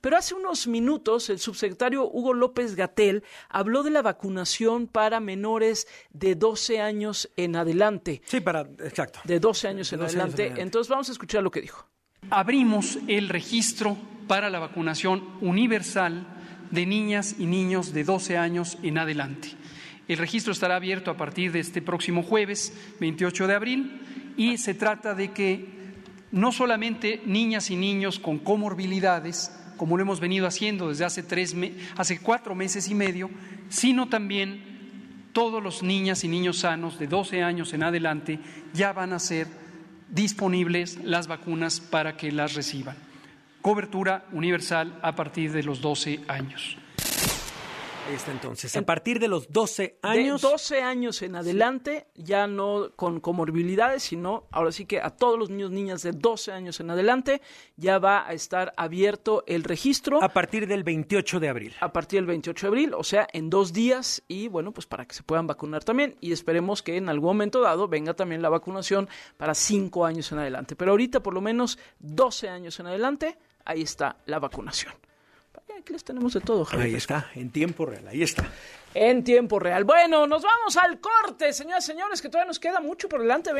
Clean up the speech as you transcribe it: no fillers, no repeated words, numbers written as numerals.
Pero hace unos minutos el subsecretario Hugo López-Gatell habló de la vacunación para menores de 12 años en adelante. Sí, exacto. De 12 años en 12 adelante. años en adelante. Entonces vamos a escuchar lo que dijo. Abrimos el registro para la vacunación universal de niñas y niños de 12 años en adelante. El registro estará abierto a partir de este próximo jueves, 28 de abril, y se trata de que no solamente niñas y niños con comorbilidades, como lo hemos venido haciendo desde hace 4 meses y medio, sino también todos los niñas y niños sanos de 12 años en adelante ya van a ser disponibles las vacunas para que las reciban. Cobertura universal a partir de los 12 años. Ahí está entonces. A partir de los 12 años. De 12 años en adelante, ya no con comorbilidades, sino ahora sí que a todos los niños y niñas de 12 años en adelante ya va a estar abierto el registro. A partir del 28 de abril. A partir del 28 de abril, o sea, en 2 días y bueno, pues para que se puedan vacunar también y esperemos que en algún momento dado venga también la vacunación para 5 años en adelante. Pero ahorita por lo menos 12 años en adelante, ahí está la vacunación. Aquí les tenemos de todo, Javier. Ahí está, en tiempo real, ahí está. En tiempo real. Bueno, nos vamos al corte, señoras y señores, que todavía nos queda mucho por delante.